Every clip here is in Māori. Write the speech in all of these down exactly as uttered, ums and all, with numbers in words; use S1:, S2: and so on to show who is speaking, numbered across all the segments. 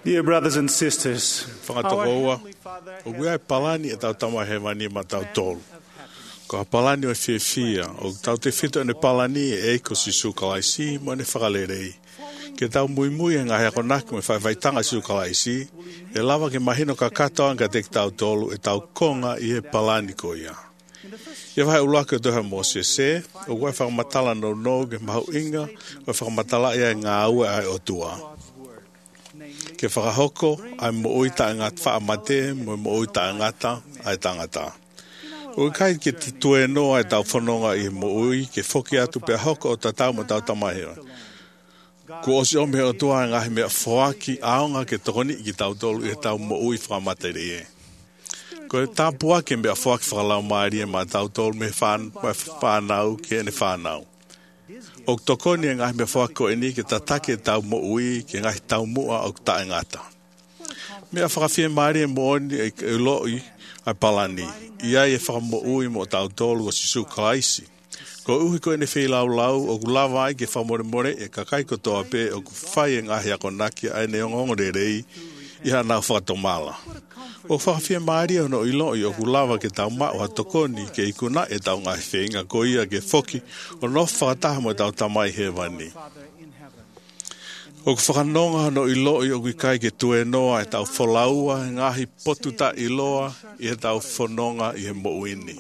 S1: Dear brothers and sisters,
S2: Whakatokoua, o wea e palani e tau tama he wani ma tau tolu. Ko ha palani o e whiawhia, o tau te whito ne palani e eiko si sukalaisi mo ne whakalerei. Ke tau mui mui e ngahi ako naki me whaivaitanga sukalaisi, e lava ke mahino ka katoa nga te tau tolu e tau konga i e palani ko ia. Ia vai ulaka do ha Mose se, o wea whakamatala no no ke mahu inga, o whakamatala ia ngā ua ai o tua. Ke whakahoko, ai mo oita e ngat whaamate, mo mo oita e ngata, ai tangata. O kai ke te tue no ai tau whanonga i mo ui, ke whoki atu pe hoko o tatau mo tau tamahira. Ko osi o mea o tua ngahi mea whoaki aonga ke tokoni ki tau tolu i tau mo ui whaamate rie. Ko e tāpua ke mea whoaki whakalau maari e ma tau tolu me whanau ke ene whanau. O tokoni e ngahi mea whako e ni ke tatake tau mo ui ke ngahi tau mua o ta e ngata. Mea whakawhia maari e mo oni e loi ai palani. Ia e whakamo ui mo tau tolu o sisu kalaisi. Ko uhi ko ene whi lau lau o kulawa ai ke whamore more e kakai ko toa pe o ku whai e ngahi ako naki ai ne ongongo re rei i hana whakatomala. O whakawhia maari o no iloi o kulawa ke tau mao ha tokoni ke ikuna e tau ngahi whenga ko ia ke whoki o no whakataha mo tau tamai he wani. O ku whakanonga no iloi o kai ke tue noa e tau wholaua e ngahi potuta iloa i e tau whanonga i he mo'uini.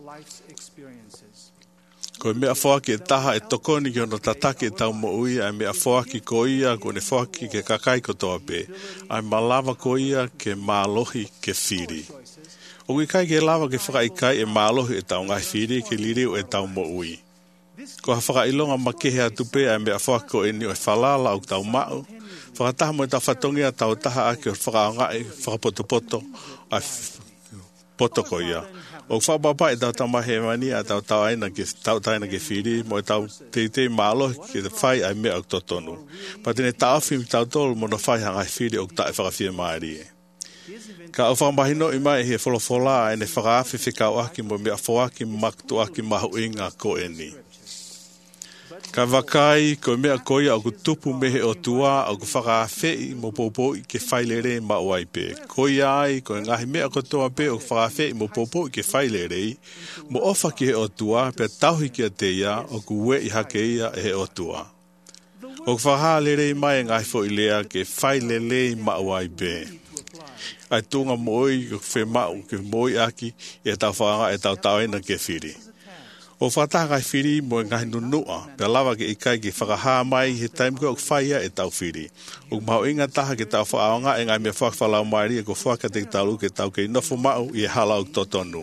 S2: Ko e mea whaki e taha e tokoni ki ono tatake e tau mo'ui ai mea whaki ko ia ko ne whaki ke kakai ko toa pe ai malawa ko ia ke mālohi ke whiri. O ki kai ke lawa ke whakaikai e mālohi e tau ngai whiri ke liriu e tau mo'ui. Ko ha whakailonga makehe atu pe ai mea whaki ko e ni o e whalala o tau mao. Whakataha mo e tau whatongia tau taha ake o whakaongai whakapotopoto ai poto ko ia. O whapapa e tau tamahe mani a tau tau aina ke tau taina ke whiri mo e tau te te malo ke te whai ai mea o totonu. Pa tene tau whimi tau tolu mo no whai hangai whiri o ta e whakawhia maari e. Ka o whamahino i mai he wholofola e ne whakawhi whikau aki mo mea whawaki maktu aki mahu inga ko e ni. Ka wakai ko mea koia o ku tupu mehe o tua o ku whakawhei mo popo i ke whailere ma o ai pe. Koia ai ko ngahi mea ko toa pe o ku whakawhei mo popo i ke whailere mo ofa ki he o tua pe tauhi ki a te ia o ku we i hake ia e he o tua. O ku whahalere mai ngahi fo i lea ke whailere ma o ai pe. Ai tunga moi ko whemau ke moi aki e tau whanga e tau tauena ke whiri. O whataha kai whiri mo e ngahi nunua, pe lawa ke ikai ke whakaha mai he taimko o whaia e tau whiri. O maho inga taha ke tau whaaonga e ngai mea whakawhalau maari e ko whaka te talu ke tau ke inofo mau i e halau totonu.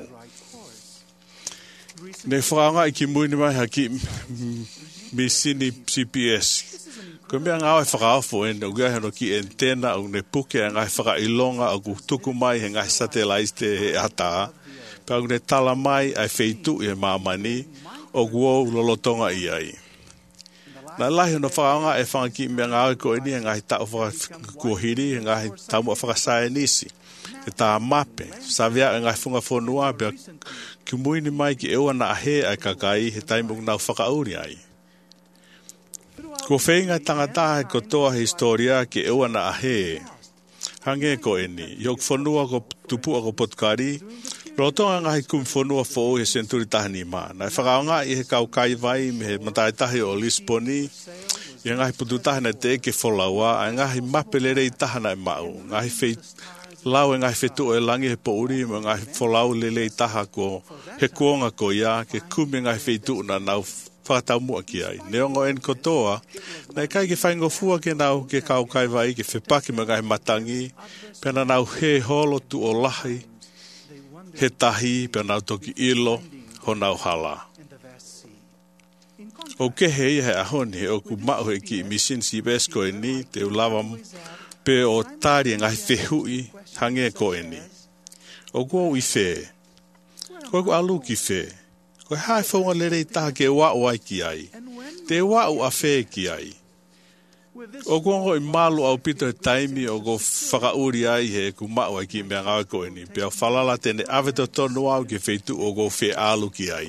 S2: Ne whaaonga i ki muini mai haki misini C P S. Ko mea ngāo e whakaofo e o gaya no ki antena o ne puke e ngai whakailonga o ku tuku mai he ngai satellite he ataa. Pau ne tala mai ai feitu i e mamani o guo lolotonga i ai. Na lahi no whakaonga e whangaki mea ngāwe ko eni e ngahi tau whakakuahiri e ngahi tau mua whakasae nisi. E tā mape, savea e ngahi whunga whonua pia ki muini mai ki eua na ahe ai kakai he taimuk nau whakauri ai. Ko whenga tangata he kotoa historia ki eua na ahe. Hange ko eni, yok whonua ko tupua ko potkari, rotonga ngahi kum whonua fo he senturi tahani maa. Nai whakaonga i he kau kai vai me he matai tahi o Lisboni. I ngahi putu tahana te eke wholaua. A ngahi mapelere i tahana e mau. Ngahi whei lau e ngahi whetu o e langi he pouri. Me ngahi wholau lele i taha ko he kuonga ko ia. Ke kume ngahi wheitu na nau whakatau mua ki ai. Neongo en kotoa. Nai kai ke whaingo fua ke nau ke kau kai vai. Ke whepaki me ngahi matangi. Pena nau he holo tu o lahi. He tahi pe nau toki ilo ho nau hala. O ke hei he ahoni o ku mao he ki misin si bes ko e ni te ulawa pe o tari ngahi whehui hange ko e ni. O kua i whe. Ko ku alu ki whe. Ko hae whaunga lere i taha ke wau ai ki ai. Te wau a whe ki ai. O kongo i malu au pito he taimi o go whakauri ai he ku mao ai ki mea ngawe ko e ni. Pea whalala tene aweto tonu au ke wheitu o go whe alu ki ai.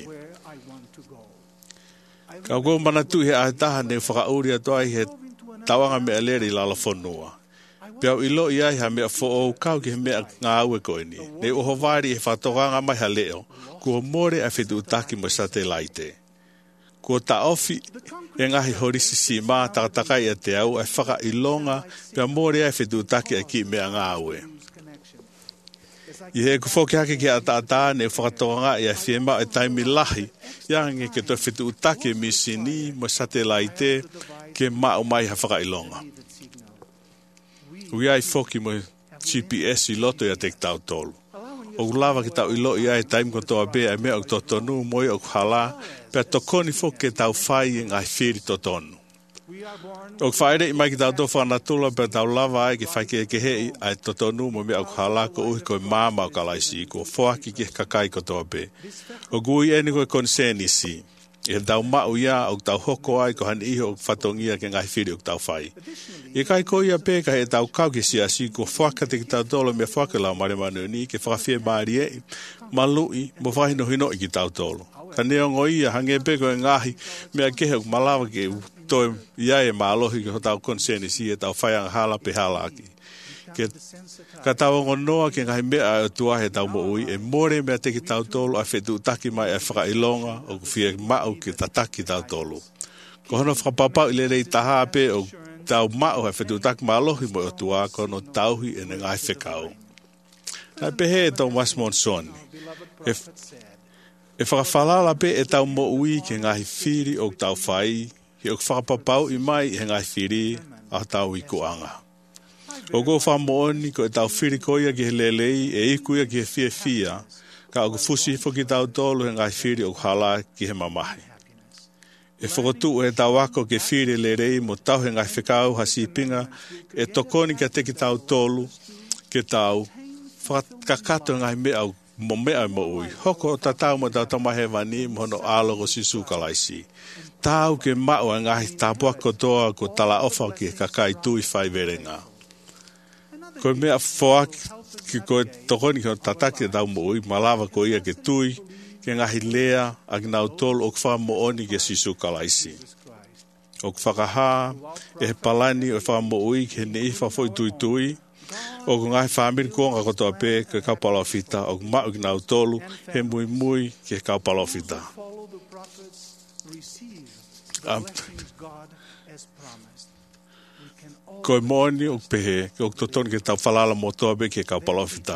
S2: Ka go manatu he ahe taha ne whakauri ato ai he tawanga mea leri lala whanua. Pia ilo ia ha mea fo o kau ke mea ngā aue koe ni. Ne oho wāri e whatoanga mai ha leo, kua more a whitu utaki mo satellite. Kua ta ofi e ngahi horisi si mā takatakai a te au e whaka ilonga pia more a whitu utaki a ki mea ngā aue. I he kufoki hake ki a tātā ne whakatoanga i a whiema e taimi lahi, iange ke to whitu utaki mi sini mo satellite ke mao mai ha whaka ilonga. Ui ai foki mo G P S i loto ia te tau tolu. O lava ki tau ilo i ai taim ko toa bea e mea o to tonu moi o kuhala, pia tokoni foki ke tau whai i ngai whiri to tonu. O whaere i mai ki tau to whanatula pia tau lava ai ki whaike e ke hei ai to tonu mo mea o kuhala ko uhi koe māma o kalaisi ko whoaki ki kakai ko toa bea. O gui eni koe konseni si. E tau mau ia o tau hoko ai ko han iho o whatongia ke ngai whiri o tau whai. E kai ko ia pēka he tau kau ke siasi ko whakate ki tau tolo mea whakelau mare manu ni ke whakawhia maari e malui mo whahino hino i ki tau tolo. Ka neongo ia hange pēko e ngahi mea kehe o malawa ke toi ia e maalohi ke ho tau konseni si e tau whaianga hala pe hala aki. Ke ka tau ngonoa ke ngai mea o tua he tau mo ui e more mea te ki tau tolo a whetu utaki mai e whakailonga o whia mau ke tataki tau tolo. Ko hono whakapapau i le rei taha pe o tau mau he whetu utaki maalohi mo o tua kono tauhi e ngai whekau. Nai pehe e tau Masmon Soni. E, e whakawhalala pe e tau mo ui ke ngai whiri o tau whai ke o whakapapau i mai he ngai whiri a tau i kuanga. O go wha mooni ko e tau whiri koia ki he lelei e ikuia ki he fia fia, ka o fusi hifo ki tau tolu he ngai whiri o hala ki he mamahi. E whakotu o he tau ako ke whiri lelei mo tau he ngai whekau hasi pinga, e tokoni ka te ki tau tolu, ke tau whakakato ngai mea mo mea mo ui. Hoko o tatau mo tau tamahe wani mo hono alogo si sukalaisi. Tau ke mao a ngai tapua kotoa ko tala ofa ki kakai tui whai verenga. Ko mea whoaki ki koe tokoni ki o tataki e tau mo ui, malawa ko ia ke tui, ke ngahi lea, a ki nau tolu o kwha mo oni ke sisu kalaisi. O kwhakaha, e he palani o wha mo ui, ke ne iwha foi tui tui, o ko ngahi whamiri kuonga kotoa pē, ke kaupalo fita, o mau ki nau tolu, he mui mui ke kaupalo fita. Um, Koe moni o pehe, o totoni ke tau whalala mo toa be ke kau palofita.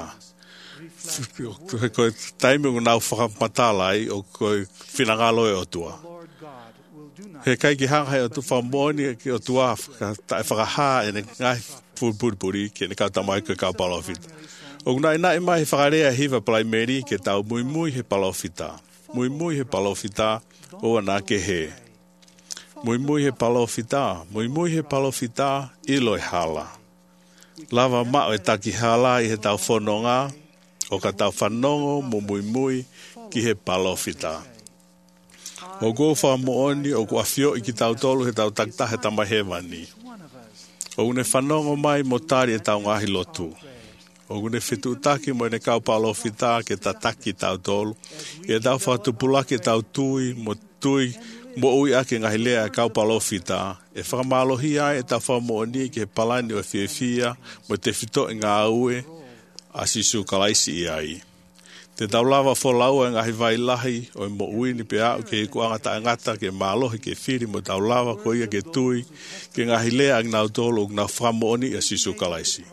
S2: Koe taimi o nau whakapatalai o koe whinangalo e o tua. He kai ki hanga he o tu whamoni ke o tua whakaha e ne ngai puripuri ke ne kau tamai ke kau palofita. O nai nai mai he whakarea hiva plaimeri ke tau mui mui he palofita. Mui mui he palofita o ana ke he. Mui mui he palofita, mui mui he palofita, ilo e hala. Lava mao e taki hala i he tau whanonga, o ka tau whanongo mo mui mui ki he palofita. O go wha mooni o kua whio i ki tau tolu he tau takta he tamahewani. O une whanongo mai mo tari e tau ngahi lotu. O une whitu taki mo ne kau palofita ke tataki tau tolu, e tau whatupulaki tau tui mo tui mo ui ake ngahi lea kau palofita, e whakamalohi ai e tau whamooni ke palani o whiawhia mo te whito i ngā aue a sisu kalaisi i ai. Te tau lava wholau e ngahi vai lahi o mo ui ni pe au ke hiku angata angata ke malohi ke whiri mo tau lava ko ia ke tui ke ngahi lea ang nau tolo ngā whamooni a sisu kalaisi.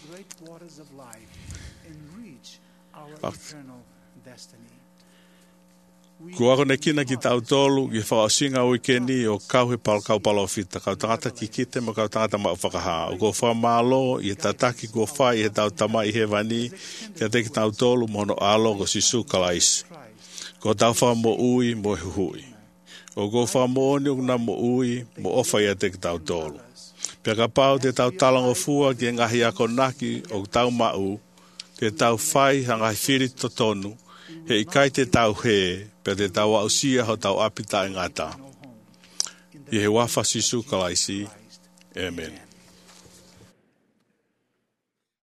S2: Kua ako ne kina ki tau tolu, ki whakaosinga ui keni o kau he pal kau palofita, kau tangata ki kite mo kau tangata mau whakaha. O ko whamalo, i e tataki ko whai i he tau tama i he wani, kia te ki tau tolu mo no alo ko sisu kalaisi. Ko tau whamo ui mo huhui. O ko whamo oni o na mo ui mo ofa i a te ki tau tolu. Pia ka pau te tau talango fua ki ngahi ako naki o tau mau, te tau whai hangai whiri to tonu, he i kai te tau he, pe te tau ausia ho tau apita e ngata. I he wafa sisu kalaisi. Amen.